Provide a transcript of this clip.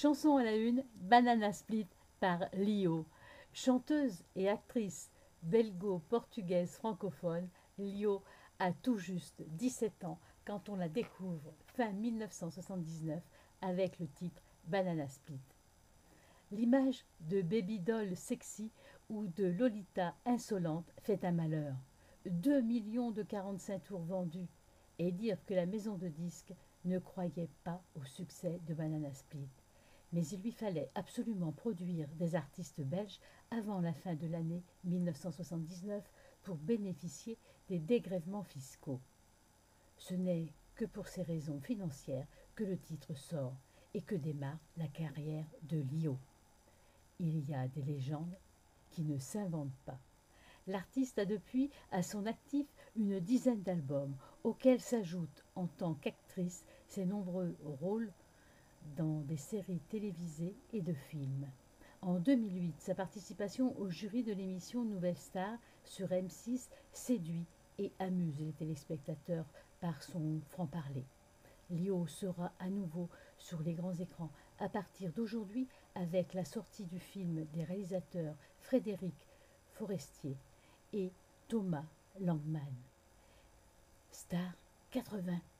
Chanson à la une, Banana Split par Lio. Chanteuse et actrice belgo-portugaise francophone, Lio a tout juste 17 ans quand on la découvre fin 1979 avec le titre Banana Split. L'image de baby doll sexy ou de Lolita insolente fait un malheur. 2 millions de 45 tours vendus. Et dire que la maison de disques ne croyait pas au succès de Banana Split. Mais il lui fallait absolument produire des artistes belges avant la fin de l'année 1979 pour bénéficier des dégrèvements fiscaux. Ce n'est que pour ces raisons financières que le titre sort et que démarre la carrière de Lio. Il y a des légendes qui ne s'inventent pas. L'artiste a depuis à son actif une dizaine d'albums, auxquels s'ajoutent en tant qu'actrice ses nombreux rôles dans des séries télévisées et de films. En 2008, sa participation au jury de l'émission Nouvelle Star sur M6 séduit et amuse les téléspectateurs par son franc-parler. Lio sera à nouveau sur les grands écrans à partir d'aujourd'hui avec la sortie du film des réalisateurs Frédéric Forestier et Thomas Langman. Star 80.